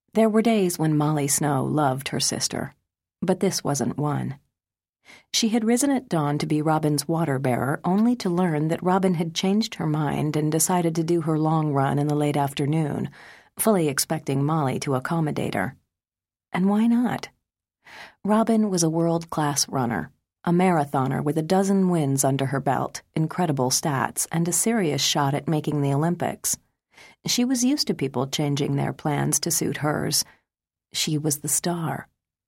There were days when Molly Snow loved her sister, but this wasn't one. She had risen at dawn to be Robin's water-bearer, only to learn that Robin had changed her mind and decided to do her long run in the late afternoon, fully expecting Molly to accommodate her. And why not? Robin was a world-class runner, a marathoner with a dozen wins under her belt, incredible stats, and a serious shot at making the Olympics. She was used to people changing their plans to suit hers. She was the star.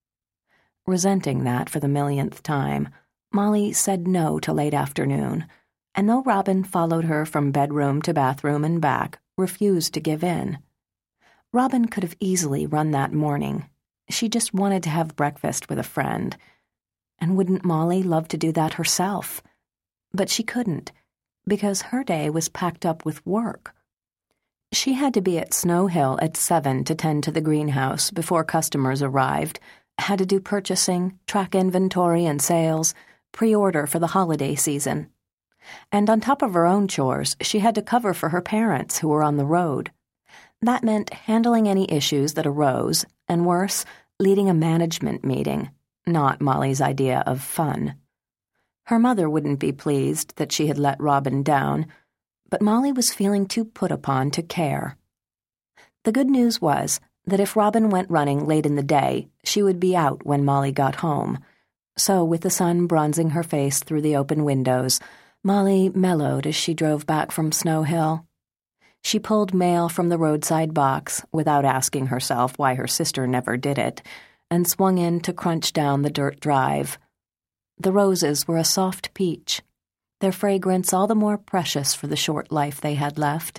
Resenting that for the millionth time, Molly said no to late afternoon, and though Robin followed her from bedroom to bathroom and back, refused to give in. Robin could have easily run that morning. She just wanted to have breakfast with a friend. And wouldn't Molly love to do that herself? But she couldn't, because her day was packed up with work. She had to be at Snow Hill at 7 to tend to the greenhouse before customers arrived, had to do purchasing, track inventory and sales, pre-order for the holiday season. And on top of her own chores, she had to cover for her parents who were on the road. That meant handling any issues that arose, and worse, leading a management meeting, not Molly's idea of fun. Her mother wouldn't be pleased that she had let Robin down, but Molly was feeling too put upon to care. The good news was that if Robin went running late in the day, she would be out when Molly got home. So, with the sun bronzing her face through the open windows, Molly mellowed as she drove back from Snow Hill. She pulled mail from the roadside box, without asking herself why her sister never did it, and swung in to crunch down the dirt drive. The roses were a soft peach, their fragrance all the more precious for the short life they had left.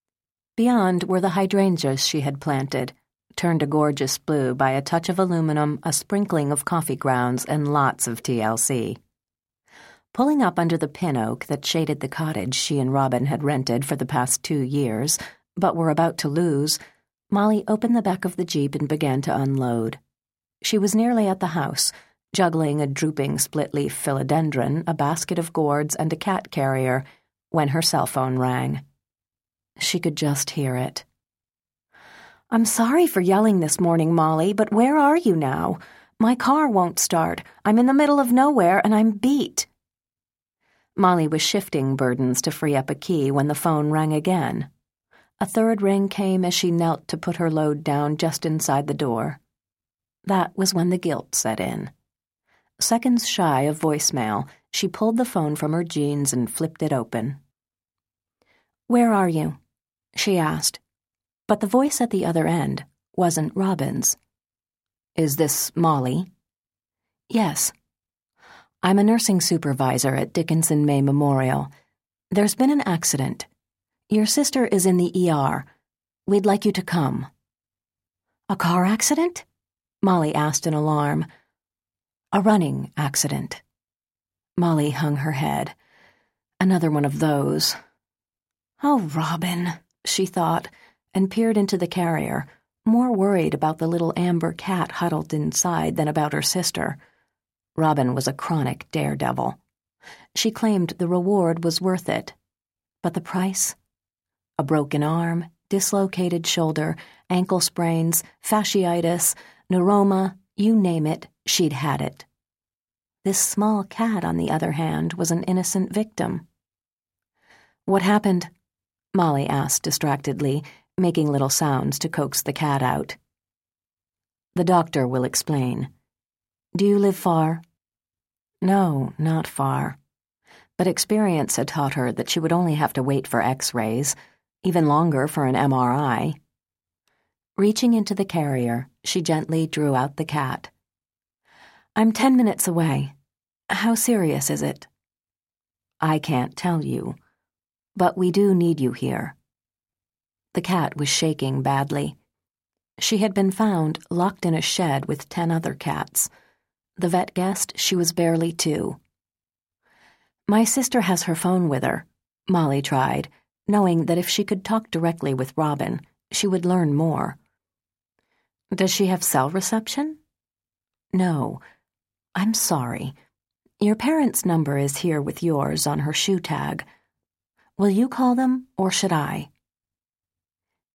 Beyond were the hydrangeas she had planted, turned a gorgeous blue by a touch of aluminum, a sprinkling of coffee grounds, and lots of TLC. Pulling up under the pin oak that shaded the cottage she and Robin had rented for the past 2 years, but were about to lose, Molly opened the back of the Jeep and began to unload. She was nearly at the house, juggling a drooping split-leaf philodendron, a basket of gourds, and a cat carrier, when her cell phone rang. She could just hear it. "I'm sorry for yelling this morning, Molly, but where are you now? My car won't start. I'm in the middle of nowhere, and I'm beat." Molly was shifting burdens to free up a key when the phone rang again. A third ring came as she knelt to put her load down just inside the door. That was when the guilt set in. Seconds shy of voicemail, she pulled the phone from her jeans and flipped it open. "Where are you?" she asked. But the voice at the other end wasn't Robin's. "Is this Molly?" "Yes. I'm a nursing supervisor at Dickinson May Memorial. There's been an accident. Your sister is in the ER. We'd like you to come." "A car accident?" Molly asked in alarm. "A running accident." Molly hung her head. Another one of those. "Oh, Robin," she thought, and peered into the carrier, more worried about the little amber cat huddled inside than about her sister. Robin was a chronic daredevil. She claimed the reward was worth it. But the price? A broken arm, dislocated shoulder, ankle sprains, fasciitis, neuroma, you name it, she'd had it. This small cat, on the other hand, was an innocent victim. "What happened?" Molly asked distractedly, making little sounds to coax the cat out. "The doctor will explain. Do you live far?" No, not far. But experience had taught her that she would only have to wait for X-rays, even longer for an MRI. Reaching into the carrier, she gently drew out the cat. "I'm 10 minutes away. How serious is it?" "I can't tell you, but we do need you here." The cat was shaking badly. She had been found locked in a shed with 10 other cats. The vet guessed she was barely 2. "My sister has her phone with her," Molly tried, knowing that if she could talk directly with Robin, she would learn more. "Does she have cell reception?" "No. I'm sorry. Your parents' number is here with yours on her shoe tag. Will you call them, or should I?"